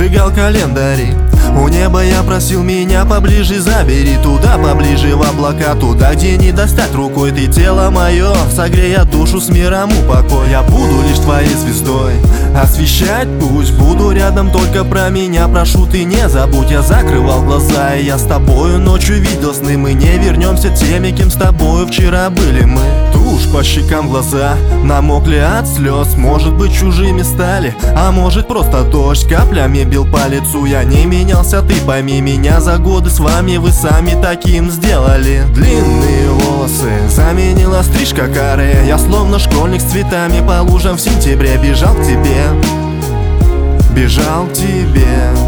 сжигал календари. У неба я просил меня поближе забери, туда поближе в облака, туда, где не достать рукой. Ты тело мое, согрея душу с миром упокой. Я буду лишь твоей звездой, освещать путь. Буду рядом, только про меня прошу, ты не забудь. Я закрывал глаза, и я с тобою ночью видел сны. Мы не вернемся теми, кем с тобою вчера были мы. Тушь по щекам, глаза намокли от слез. Может быть, чужими стали, а может просто дождь каплями бил по лицу. Я не менялся, ты пойми меня, за годы с вами вы сами таким сделали. Длинные волосы заменила стрижка каре. Я словно школьник с цветами по лужам в сентябре. Бежал к тебе, бежал к тебе.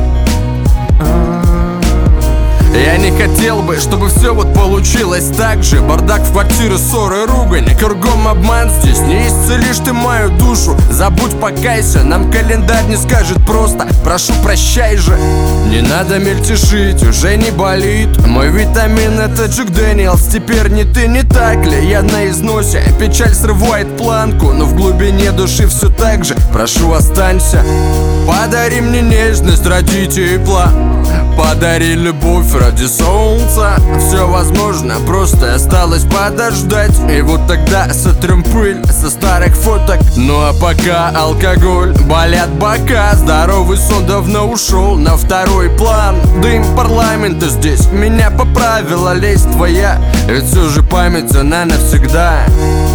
Я не хотел бы, чтобы все вот получилось так же. Бардак в квартире, ссоры, ругань, кругом обман. Здесь не исцелишь ты мою душу. Забудь, покайся, нам календарь не скажет просто прошу, прощай же. Не надо мельтешить, уже не болит. Мой витамин это Джек Дэниелс. Теперь не ты, не так ли? Я на износе, печаль срывает планку, но в глубине души все так же. Прошу, останься. Подари мне нежность ради тепла, подари любовь ради солнца. Все возможно, просто осталось подождать. И вот тогда сотрем пыль со старых фоток. Ну а пока алкоголь, болят бока. Здоровый сон давно ушел на второй план. Дым парламента здесь меня поправила лесть твоя. Ведь все же память она навсегда.